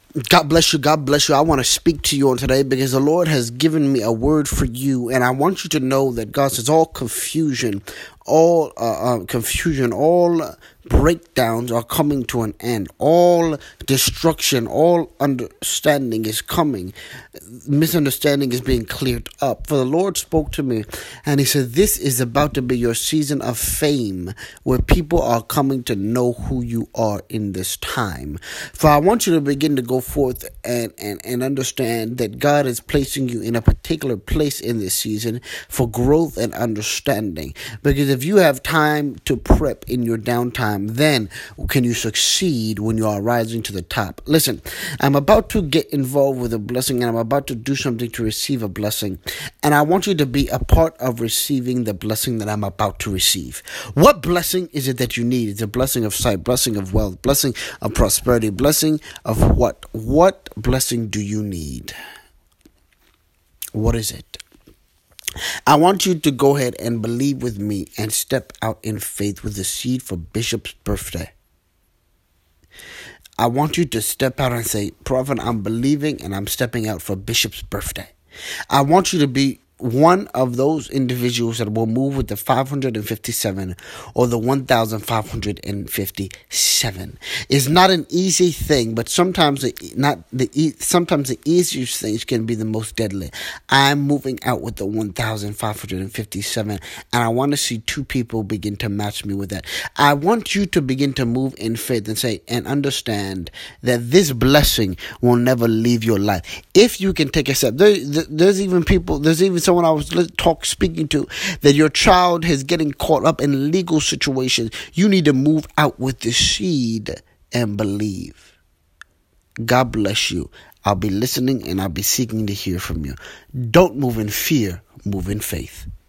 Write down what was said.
God bless you. God bless you. I want to speak to you on today because the Lord has given me a word for you, and I want you to know that God says all confusion, all breakdowns are coming to an end. All destruction, all understanding is coming. Misunderstanding is being cleared up. For the Lord spoke to me, and He said, "This is about to be your season of fame, where people are coming to know who you are in this time." For I want you to begin to go forth and understand that God is placing you in a particular place in this season for growth and understanding. Because if you have time to prep in your downtime, then can you succeed when you are rising to the top. Listen, I'm about to get involved with a blessing, and I'm about to do something to receive a blessing. And I want you to be a part of receiving the blessing that I'm about to receive. What blessing is it that you need? It's a blessing of sight, blessing of wealth, blessing of prosperity, blessing of what? What blessing do you need? What is it? I want you to go ahead and believe with me and step out in faith with the seed for Bishop's birthday. I want you to step out and say, "Prophet, I'm believing and I'm stepping out for Bishop's birthday." I want you to be one of those individuals that will move with the 557 or the 1557. It's not an easy thing, but sometimes sometimes the easiest things can be the most deadly. I'm moving out with the 1557, and I want to see two people begin to match me with that. I want you to begin to move in faith and say and understand that this blessing will never leave your life. If you can take a step, there's even someone I was speaking to, that your child is getting caught up in legal situations. You need to move out with the seed and believe. God bless you. I'll be listening and I'll be seeking to hear from you. Don't move in fear, move in faith.